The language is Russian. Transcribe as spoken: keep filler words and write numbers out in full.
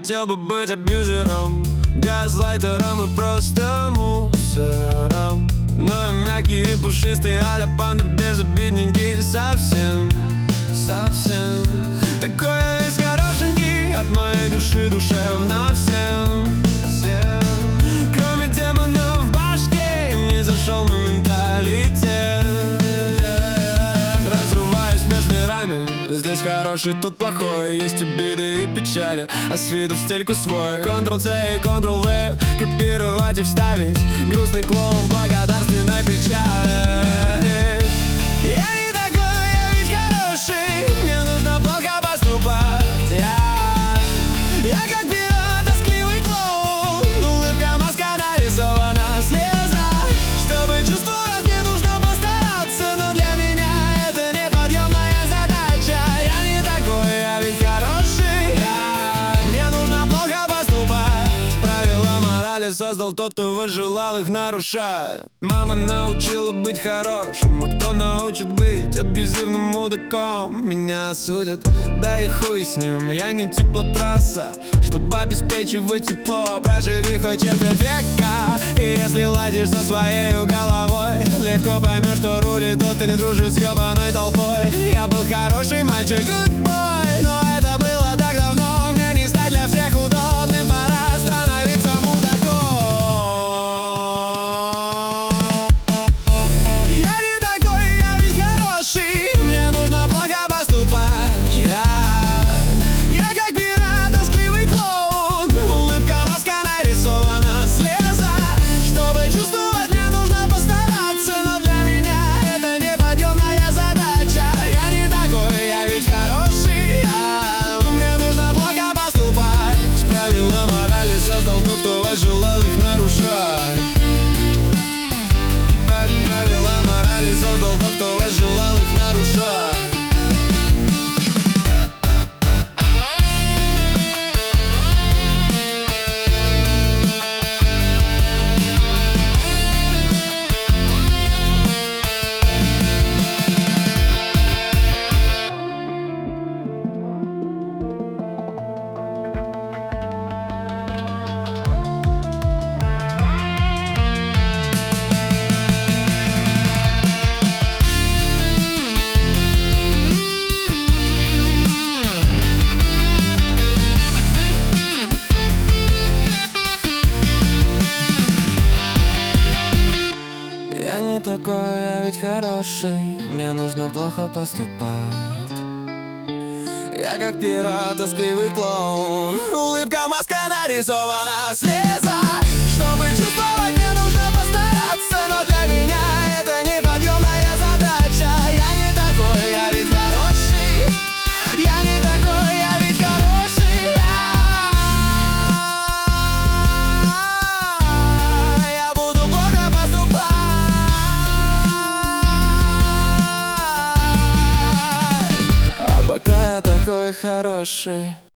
хотел бы быть абьюзером, газлайтером и просто мусором. Но я мягкий и пушистый, а-ля панда, безобидненький совсем, совсем. Такой я весь хорошенький, от моей души душевно всем, всем. Кроме демонов в башке, не зашел мой менталитет. Разрываюсь между мирами, здесь хороший, тут плохой. Есть обиды и печали, а с виду в стельку свой. контрол-C и контрол-V, копировать и вставить. Грустный клоун в благодарственной печали. Я не такой, я ведь хороший, мне нужно плохо поступать. Я, я как пират, тоскливый клоун, улыбка, маска нарисована слеза. Чтобы чувствовать, мне нужно постараться, но для меня это неподъемная задача. Я не такой, я ведь хороший, я, мне нужно плохо поступать. Правила морали создал тот, кто выжелал их нарушать. Мама научила быть хорошим, а кто научит быть абьюзивным мудаком? Меня осудят, да и хуй с ним. Я не теплотрасса, чтобы обеспечивать тепло. Проживи хоть четверть века, и если ладишь со своей головой, легко поймешь, что рулит тот, кто не дружит с ебаной толпой. Я был хороший мальчик, good boy, но это было так давно. Мне не стать для всех удобным, пора становиться мудаком. Я не такой, я ведь хороший, мне нужно плохо поступать. Я, я как пират, тоскливый клоун, улыбка, маска нарисована слеза. Чтобы чувствовать, мне нужно постараться, но для меня это неподъемная задача. Я не такой, я ведь хороший, я, мне нужно плохо поступать. Правила морали создал тот, кто возжелал их нарушать. Правила морали создал тот, кто возжелал их нарушать. Я не такой, я ведь хороший, мне нужно плохо поступать. Я как пират, тоскливый клоун, улыбка, маска нарисована слеза. Чтобы чувствовать, мне нужно постараться, но для меня это неподъемная задача. Я не такой, я ведь хороший, я не такой, я ведь хороший, я, я буду плохо поступать. А пока я такой хороший.